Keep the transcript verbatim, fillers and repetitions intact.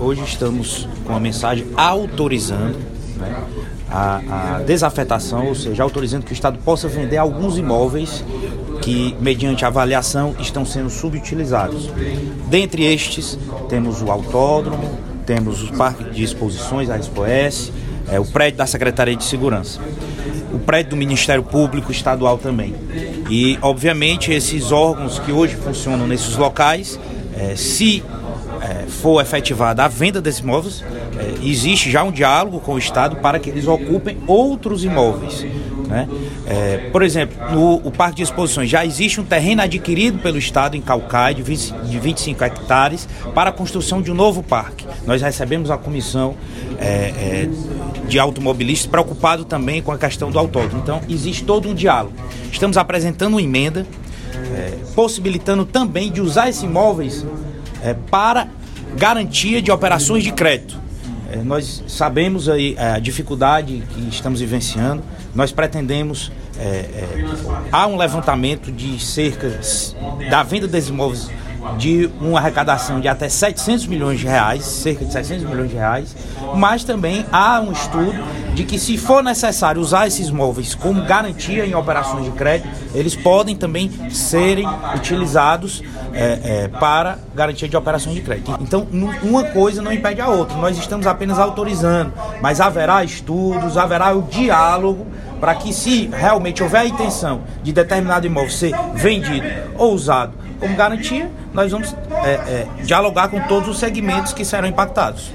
hoje estamos com a mensagem autorizando, né, a, a desafetação, ou seja, autorizando que o Estado possa vender alguns imóveis que, mediante avaliação, estão sendo subutilizados. Dentre estes, temos o autódromo, temos o Parque de Exposições, a Expoes, é, o prédio da Secretaria de Segurança, o prédio do Ministério Público Estadual também. E, obviamente, esses órgãos que hoje funcionam nesses locais, é, se é, for efetivada a venda desses imóveis, é, existe já um diálogo com o Estado para que eles ocupem outros imóveis, né? É, por exemplo, no o Parque de Exposições já existe um terreno adquirido pelo Estado em Caucaia de vinte e cinco hectares para a construção de um novo parque. Nós recebemos a comissão é, é, de automobilistas preocupado também com a questão do autódromo. Então existe todo um diálogo. Estamos apresentando uma emenda é, possibilitando também de usar esses imóveis é, para garantia de operações de crédito. É, nós sabemos aí a dificuldade que estamos vivenciando. Nós pretendemos, é, é, há um levantamento de cerca da venda desses imóveis de uma arrecadação de até setecentos milhões de reais, cerca de setecentos milhões de reais, mas também há um estudo de que, se for necessário usar esses imóveis como garantia em operações de crédito, eles podem também serem utilizados é, é, para garantia de operações de crédito. Então, uma coisa não impede a outra, nós estamos apenas autorizando, mas haverá estudos, haverá o diálogo para que, se realmente houver a intenção de determinado imóvel ser vendido ou usado como garantia, nós vamos é, é, dialogar com todos os segmentos que serão impactados.